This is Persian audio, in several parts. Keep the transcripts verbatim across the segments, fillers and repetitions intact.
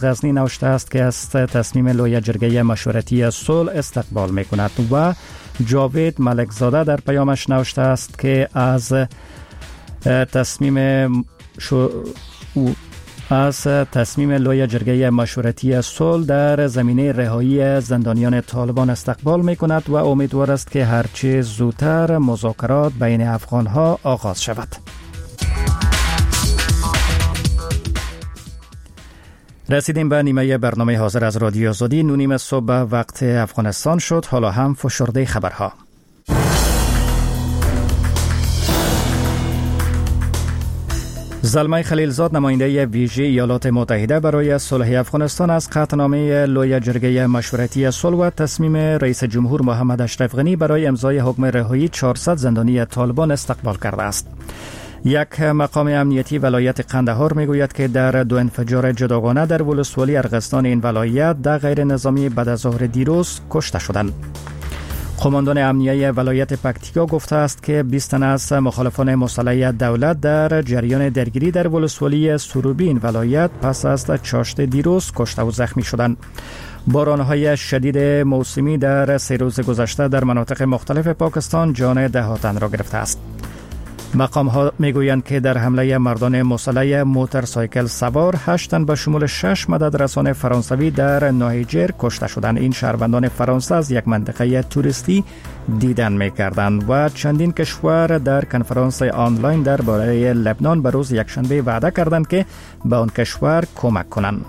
غزنی نوشته است که از تصمیم لوی جرگه مشورتی صلح استقبال می کند و جاوید ملک زاده در پیامش نوشته است که از تصمیم شو از تصمیم لوی جرگه مشورتی صلح در زمینه رهایی زندانیان طالبان استقبال می کند و امیدوار است که هرچه زودتر مذاکرات بین افغانها آغاز شود. رسیدیم به نیمه برنامه حاضر از رادیو آزادی. نونیم صبح وقت افغانستان شد. حالا هم فشرده خبرها. زلمه خلیلزاد نماینده ویژه ایالات متحده برای صلح افغانستان از قطعنامه لوی جرگه مشورتی صلح و تصمیم رئیس جمهور محمد اشرف غنی برای امضای حکم رهایی چهارصد زندانی طالبان استقبال کرده است. یک مقام امنیتی ولایت قندهار میگوید که در دو انفجار جداگانه در ولسوالی ارغستان این ولایت در غیر نظامی بعد از ظهر دیروز کشته شدند. قماندان امنیه ولایت پکتیکا گفته است که بیست تن از مخالفان مسلح دولت در جریان درگیری در ولسوالی سروبی این ولایت پس از چاشت دیروز کشته و زخمی شدند. بارانهای شدید موسمی در سه روز گذشته در مناطق مختلف پاکستان جان ده ها تن را گرفته است. مقام ها میگویند که در حمله مردان مسلح موتورسایکل سوار هشت تن به شمول شش مدد رسان فرانسوی در نایجر کشته شدند. این شهروندان فرانسه از یک منطقه توریستی دیدن میکردند و چندین کشور در کنفرانس آنلاین درباره لبنان به روز یکشنبه وعده کردند که به آن کشور کمک کنند.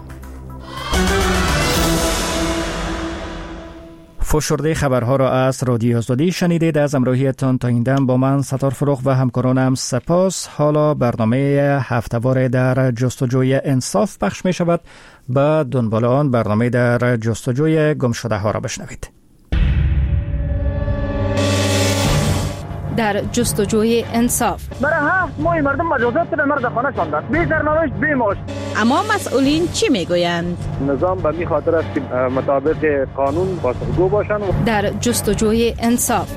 فشرده خبرها را از رادیو آزادی شنیدید. از همراهیتان تا این دم با من ستار فروغ و همکارانم سپاس. حالا برنامه هفته‌وار در جستجوی انصاف پخش می شود. به دنبال آن برنامه در جستجوی گمشده ها را بشنوید. در جستجوی انصاف برای هفت ماه مردم مجازات به مرد خانه شاندند، بی سرنوشت بی معاش. اما مسئولین چی میگویند؟ نظام به می خاطر است که مطابق قانون پاسخگو باشند. در جستجوی انصاف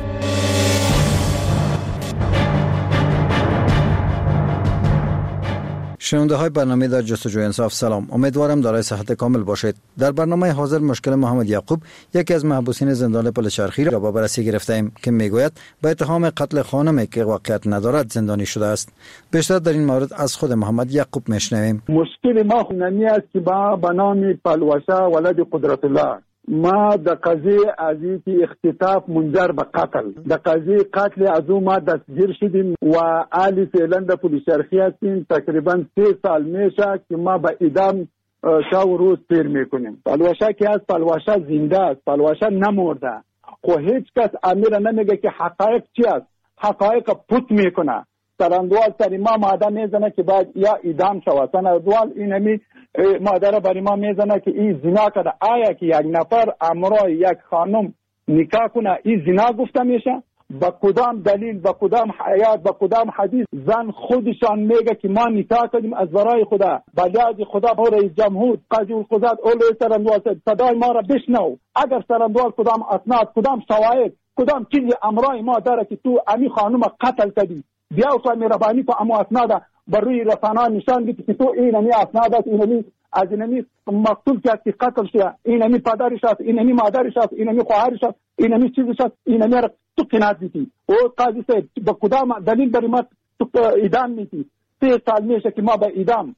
شنونده های برنامه در جستجوی انصاف سلام، امیدوارم دارای صحت کامل باشید. در برنامه حاضر مشکل محمد یعقوب، یکی از محبوسین زندان پلچرخی را به بررسی گرفتیم که میگوید به اتهام قتل خانمی که واقعیت ندارد زندانی شده است. بیشتر در این مورد از خود محمد یعقوب میشنویم. مشکل ما خوننی است که با بنام پلوشا ولد قدرت الله ما د قضیه از اینکه اختطاف منجر به قتل د قضیه قتل از او ما دستگیر شدیم و آلی فعلا د پلیسرخی هستیم. تقریبا سه سال میشه که ما به اعدام شو روز تیر میکنیم. پلوشا که از پلوشا زنده است، پلوشا نمورده. خو هیچ کس امیر نمیگه که حقایق چی است، حقایق پوت میکنه. سرندوال سر ما ماده میزنه که باید یا اعدام شود. سرندوال اینمی مادر بر ما میزنه که این زنا کرده. آیا که یک نفر امرای یک خانم نکاح کنه این زنا گفته میشه؟ با کدام دلیل، با کدام حیات، با کدام حدیث زن خودشان میگه که ما نکاح کردیم از برای خدا، بلیاد خدا او رئیس جمهور قاضی القضات اول سرندوال صدای ما را بشنو. اگر سرندوال کدام اسناد، کدام شواهد، کدام چیزی امرای ما داره که تو امی خانم قتل کردی، بیا تو مهربانی کو اما اسناد بر روی رسانه نشان بدی که تو اینمی اسناد است، اینمی از اینمی مقتول که قتل شده، اینمی پدرش است، اینمی مادرش است، اینمی خواهرش است، اینمی چیزش است، اینمی را تو قناعت میدی. او قاضی صاحب با کدام دلیل بر ما تو اعدام میدی؟ سه سال میشه که ما به اعدام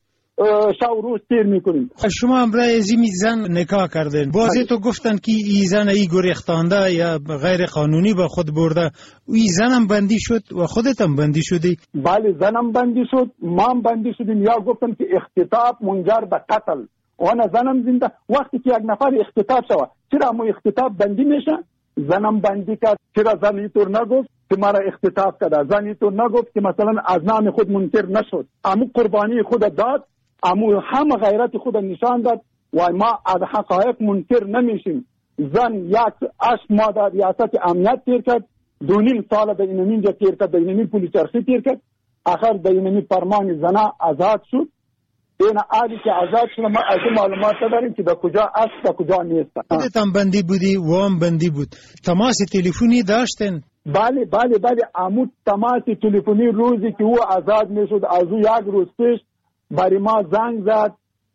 شو روز تیر میکنیم. شما امرای ازی زن نکاح کردین، بازی تو گفتن که ای زن ای گریختانده یا غیر قانونی با خود برده، ای زنم بندی شد و خودت هم بندی شدی؟ بله زنم بندی شد، ما هم بندی شدیم. یا گفتن که اختطاف منجر به قتل، اون زنم زنده. وقتی که یک نفر اختطاف شود چرا مو اختطاف بندی میشه؟ زنم بندی کرد. چرا زن اینطور نگفت که مرا اختطاف کرده؟ زن اینطور نگفت که مثلا از نام خود منکر نشد، امو قربانی خود داد، امو هم غیرت خود نشان داد و ما از حقایق منکر نمیشیم. زن یک اش ما در ریاست امنیت تیر کرد، دو نیم سال در اینمی جا تیر کرد، در اینمی پلیسرخی تیر کرد، آخر در اینمی فرمان زنا آزاد شد. این آلی که آزاد شد ما از معلومات داریم که در کجا است در کجا نیست. خودت هم بندی بودی و هم بندی بود. تماس تلفنی داشتن؟ بله بله بله امو تماس تلفنی روزی که او آزاد میشد از او یک روز پیش برای ما زنگ زد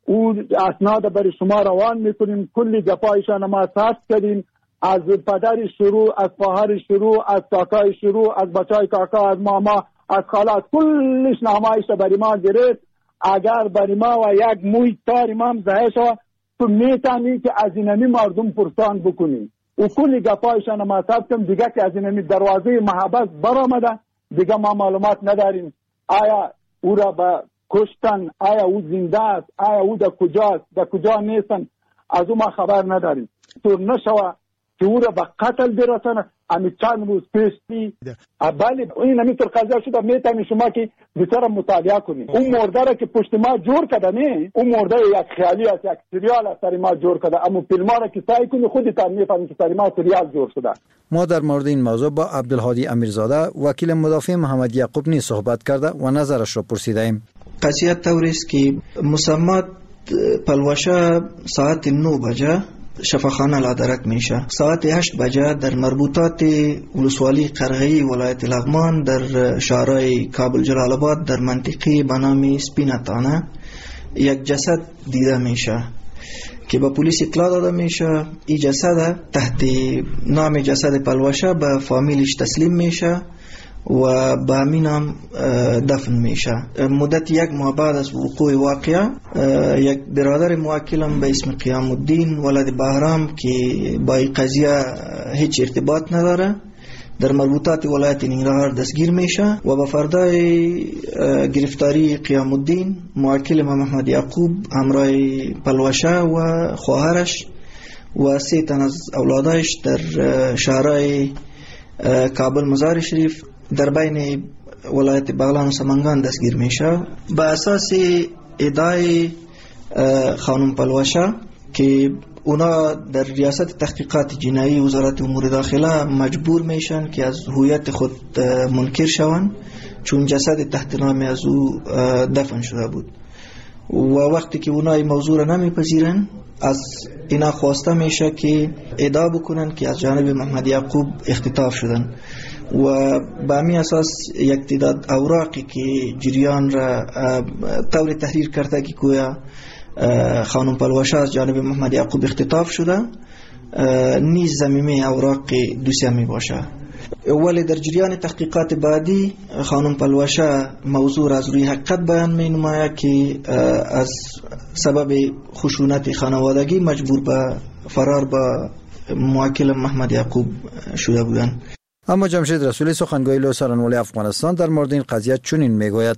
او اسناد برای شما روان میکنیم. کلی گپایشان ما ثبت کردیم، از پدر شروع، از خواهر شروع، از کاکای شروع، از بچای کاکا، از ماما، از خالات، کلش نامایش برای ما گرفت. اگر برای ما و یک موی تار ما زهه شد تو میتونی که از اینمی مردم پرسان بکنی. و کلی گپایشان ما ثبت کردیم. دیگه که از اینمی دروازه محبت برآمده دیگه ما معلومات نداریم. آیا او را به کشتن، آیا او زنده است، آیا او در کجاست، در کجا نیستن، از او ما خبر نداریم. طور نشوه که او را به قتل برسن. امی چند روز پیشتی بله این نمیتر قضیه شده. میتونی شما که بسیار مطالعه کنید. اون مرده را که پشت ما جور کرده نه، اون مرده یک خیالی است، یک سریال است سر ما جور کرده. اما فیلم ها را که سعی کنی خودتان میفهمید که سر ما سریال جور شده. ما در مورد این موضوع با عبدالهادی امیرزاده وکیل مدافع محمد یعقوب نیز صحبت کرده و نظرش را پرسیده ایم. قضیه طور است که مسمات پلوشه ساعت نه بجه شفاخانه لادرک میشه. ساعت هشت بجه در مربوطات ولسوالی قرغی ولایت لغمان در شهرهای کابل جلال آباد در منطقه به نام سپینتانه یک جسد دیده میشه که به پلیس اطلاع داده میشه. این جسد تحت نام جسد پلوشه به فامیلش تسلیم میشه و به همین هم دفن میشه. مدت یک ماه بعد از وقوع واقعه یک برادر موکلم به اسم قیام الدین ولد بهرام که با این قضیه هیچ ارتباط نداره در مربوطات ولایت ننگرهار دستگیر میشه و با فردای گرفتاری قیام الدین موکل ما محمد یعقوب همراه پلوشه و خواهرش و سه تن از اولادش در شهرهای کابل مزار شریف در بین ولایت بغلان و سمنگان دستگیر میشه. با اساس ادعای خانم پلوشه که اونا در ریاست تحقیقات جنایی وزارت امور داخله مجبور میشن که از هویت خود منکر شوند چون جسد تحت نام از او دفن شده بود و وقتی که اونا این موضوع را نمیپذیرن از اینا خواسته میشه که ادعا بکنن که از جانب محمد یعقوب اختطاف شدن و به همین اساس یک تعداد اوراقی که جریان را طور تحریر کرده که گویا خانم پلوشه از جانب محمد یعقوب اختطاف شده نیز زمینه اوراق دوسیه می باشه. ولی در جریان تحقیقات بعدی خانم پلوشه موضوع از روی حقیقت بیان می نماید که از سبب خشونت خانوادگی مجبور به فرار با موکل محمد یعقوب شده بودند. اما جمشید رسولی سخنگوی لوی سارنوالی افغانستان در مورد این قضیه چنین میگوید: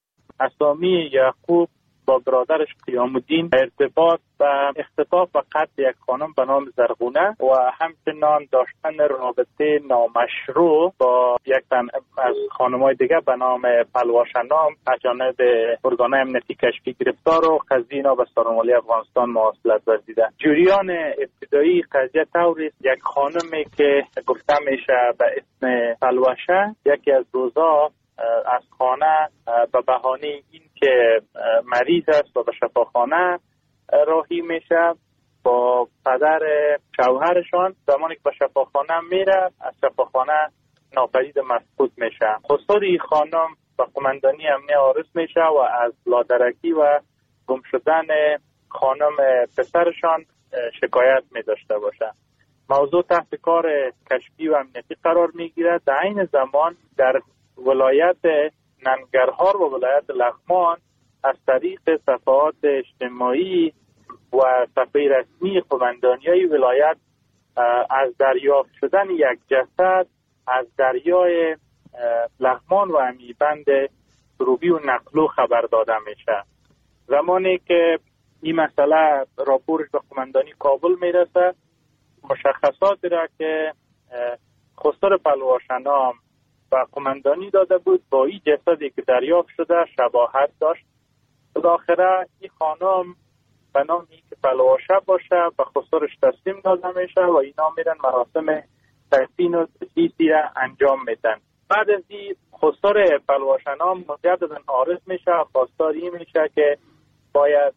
اسامی یعقوب با برادرش قیام الدین ارتباط و اختطاف و قتل یک خانم به نام زرغونه و همچنان داشتن رابطه نامشروع با یک تن از خانم‌های دیگه به نام پلوشه نام از جانب ارگان‌های امنیتی کشفی گرفتار و قضیه اینا به سارنوالی افغانستان مواصلت ورزیده. جریان ابتدایی قضیه طوری یک خانمی که گفته میشه به اسم پلوشه یکی از روزا از خانه به بهانه این که مریض است و به شفاخانه راهی میشه با پدر شوهرشان. زمانی که به شفاخانه میره از شفاخانه ناپدید مفقود میشه. خسر این خانم به قماندانی امنیه عارض میشه و از لادرکی و گم شدن خانم پسرشان شکایت میداشته باشه. موضوع تحت کار کشفی و امنیتی قرار میگیره. در این زمان در ولایت ننگرهار و ولایت لغمان از طریق صفحات اجتماعی و صفحه رسمی قماندانی‌های ولایت از دریافت شدن یک جسد از دریای لغمان و امیبند سروبی و نقلو خبر داده میشه. زمانی که این مسئله راپورش به قماندانی کابل میرسه، مشخصات را که خسر پلوشه نام و قماندانی داده بود با این جسدی که دریافت شده شباهت داشت. بالاخره این خانم به نام این که پلوشه باشه و خسرش تسلیم داده میشه و اینا میرن مراسم تدفین و تجهیزی را انجام میدن. بعد از این خسر پلوشه نام مجددا عارض میشه و خواستار این میشه که باید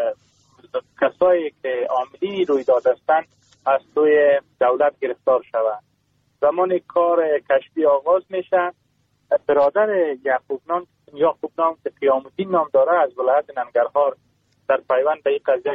کسایی که عاملین رویداد هستند از سوی دولت گرفتار شوند. زمان کار کشفی آغاز میشه. برادر یعقوب نام یعقوب نام که قیام الدین نام داره از ولایت ننگرهار در پیوند به این قضیه